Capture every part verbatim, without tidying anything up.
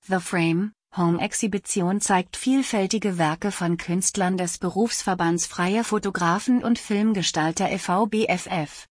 The Frame Home Exhibition zeigt vielfältige Werke von Künstlern des Berufsverbands Freier Fotografen und Filmgestalter e V B F F.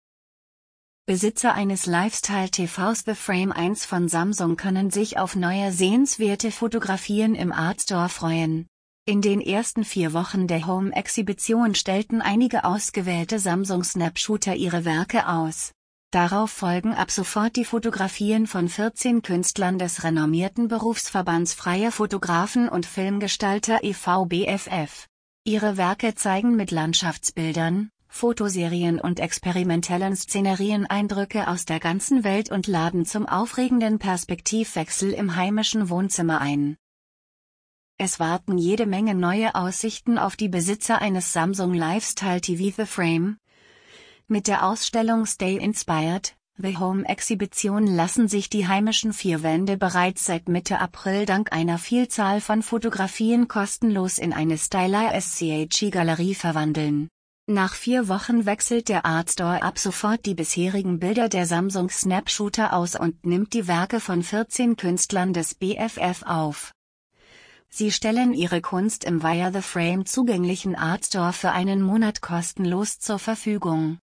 Besitzer eines Lifestyle-T Vs The Frame eins von Samsung können sich auf neue sehenswerte Fotografien im Artstore freuen. In den ersten vier Wochen der Home Exhibition stellten einige ausgewählte Samsung-Snapshooter ihre Werke aus. Darauf folgen ab sofort die Fotografien von vierzehn Künstlern des renommierten Berufsverbands Freier Fotografen und Filmgestalter e V B F F. Ihre Werke zeigen mit Landschaftsbildern, Fotoserien und experimentellen Szenerien Eindrücke aus der ganzen Welt und laden zum aufregenden Perspektivwechsel im heimischen Wohnzimmer ein. Es warten jede Menge neue Aussichten auf die Besitzer eines Samsung Lifestyle T V The Frame. Mit der Ausstellung Stay Inspired, The Home Exhibition lassen sich die heimischen vier Wände bereits seit Mitte April dank einer Vielzahl von Fotografien kostenlos in eine Stylische-Galerie verwandeln. Nach vier Wochen wechselt der Artstore ab sofort die bisherigen Bilder der Samsung Snapshooter aus und nimmt die Werke von vierzehn Künstlern des B F F auf. Sie stellen ihre Kunst im via The Frame zugänglichen Artstore für einen Monat kostenlos zur Verfügung.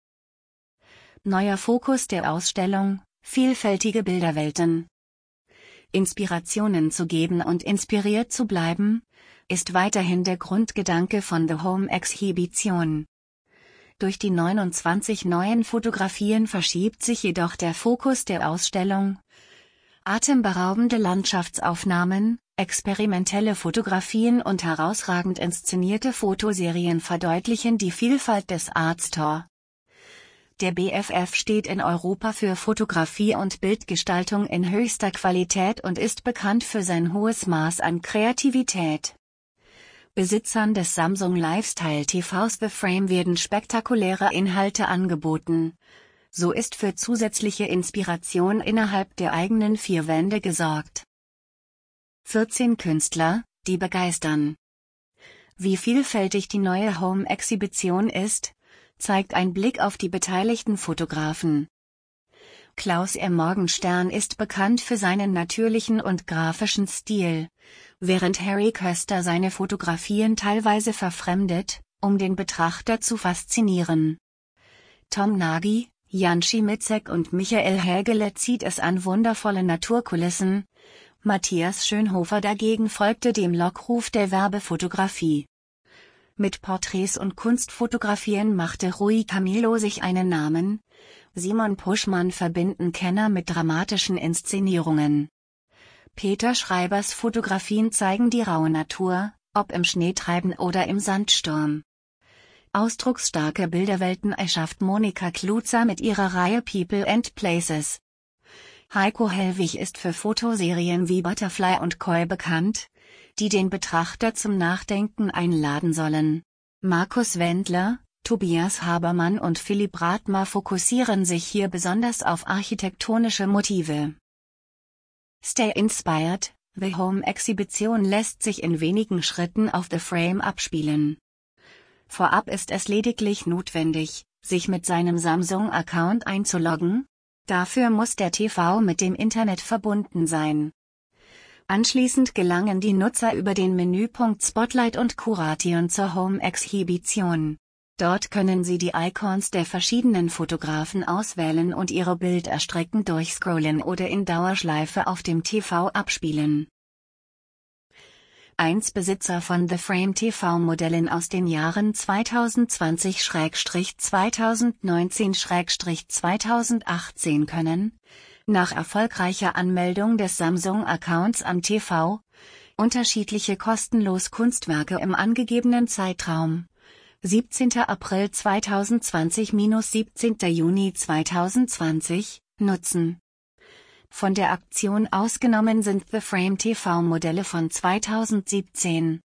Neuer Fokus der Ausstellung: vielfältige Bilderwelten. Inspirationen zu geben und inspiriert zu bleiben, ist weiterhin der Grundgedanke von The Home Exhibition. Durch die neunundzwanzig neuen Fotografien verschiebt sich jedoch der Fokus der Ausstellung. Atemberaubende Landschaftsaufnahmen, experimentelle Fotografien und herausragend inszenierte Fotoserien verdeutlichen die Vielfalt des Artstore. Der B F F steht in Europa für Fotografie und Bildgestaltung in höchster Qualität und ist bekannt für sein hohes Maß an Kreativität. Besitzern des Samsung Lifestyle T Vs The Frame werden spektakuläre Inhalte angeboten. So ist für zusätzliche Inspiration innerhalb der eigenen vier Wände gesorgt. vierzehn Künstler, die begeistern. Wie vielfältig die neue Home Exhibition ist, zeigt ein Blick auf die beteiligten Fotografen. Klaus R. Morgenstern ist bekannt für seinen natürlichen und grafischen Stil, während Harry Köster seine Fotografien teilweise verfremdet, um den Betrachter zu faszinieren. Tom Nagy, Jan Schimitzek und Michael Hägele zieht es an wundervolle Naturkulissen. Matthias Schönhofer dagegen folgte dem Lockruf der Werbefotografie. Mit Porträts und Kunstfotografien machte Rui Camilo sich einen Namen. Simon Puschmann verbinden Kenner mit dramatischen Inszenierungen. Peter Schreibers Fotografien zeigen die raue Natur, ob im Schneetreiben oder im Sandsturm. Ausdrucksstarke Bilderwelten erschafft Monika Kluzer mit ihrer Reihe People and Places. Heiko Hellwig ist für Fotoserien wie Butterfly und Koi bekannt, die den Betrachter zum Nachdenken einladen sollen. Markus Wendler, Tobias Habermann und Philipp Rathmer fokussieren sich hier besonders auf architektonische Motive. Stay Inspired, The Home Exhibition lässt sich in wenigen Schritten auf The Frame abspielen. Vorab ist es lediglich notwendig, sich mit seinem Samsung-Account einzuloggen. Dafür muss der T V mit dem Internet verbunden sein. Anschließend gelangen die Nutzer über den Menüpunkt Spotlight und Curation zur Home Exhibition. Dort können sie die Icons der verschiedenen Fotografen auswählen und ihre Bilderstrecken durchscrollen oder in Dauerschleife auf dem T V abspielen. eins Besitzer von The Frame T V-Modellen aus den Jahren zweitausendzwanzig bis zweitausendneunzehn bis zweitausendachtzehn können, nach erfolgreicher Anmeldung des Samsung-Accounts am T V, unterschiedliche kostenlos Kunstwerke im angegebenen Zeitraum siebzehnter April zweitausendzwanzig bis siebzehnter Juni zweitausendzwanzig nutzen. Von der Aktion ausgenommen sind The Frame T V-Modelle von zweitausendsiebzehn.